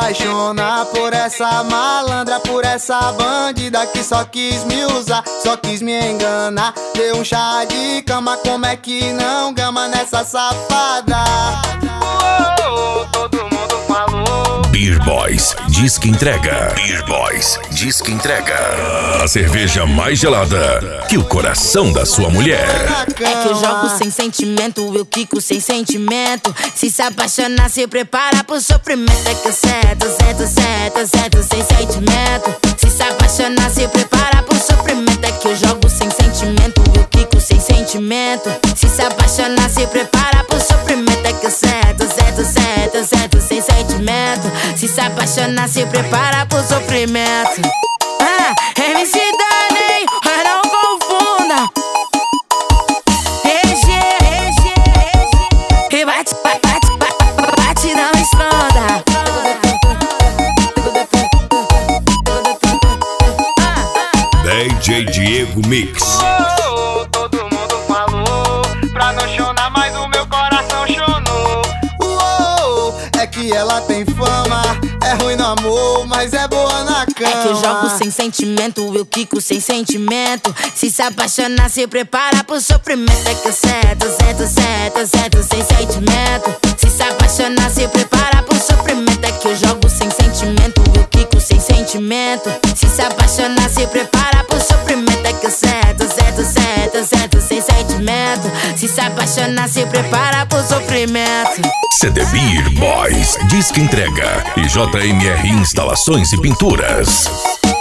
apaixona por essa malandra, por essa bandida que só quis me usar, só quis me enganar. Deu um chá de cama, como é que não gama nessa safada? Todo mundo falou. Beer Boys diz que entrega. Beer Boys diz que entrega. A cerveja mais gelada que o coração da sua mulher. É que eu jogo sem sentimento, eu quico sem sentimento. Se apaixonar, se prepara pro sofrimento. É que eu seto sem sentimento. Se apaixonar, se prepara pro sofrimento. É que eu jogo sem sentimento, eu quico sem sentimento. Se apaixonar, se prepara pro sofrimento. É que eu seto sem sentimento. Se apaixonar, se prepara pro sofrimento. MC Dani, mas não confunda. E bate, não estronda. DJ Diego Mix. Todo mundo falou pra não chorar, mas o meu coração chonou. É que ela tem fama, é ruim no amor, mas é boa na cama. É que eu jogo sem sentimento, eu quico sem sentimento. Se apaixonar, se prepara pro sofrimento. É que eu seto sem sentimento. Se apaixonar, se prepara pro sofrimento. É que eu jogo sem sentimento, eu quico sem sentimento. Se apaixonar, se prepara pro sofrimento. É que eu seto sem sentimento. Se apaixonar, se prepara pro sofrimento. CD Beer Boys diz que entrega. E JMR Instalações e Pinturas.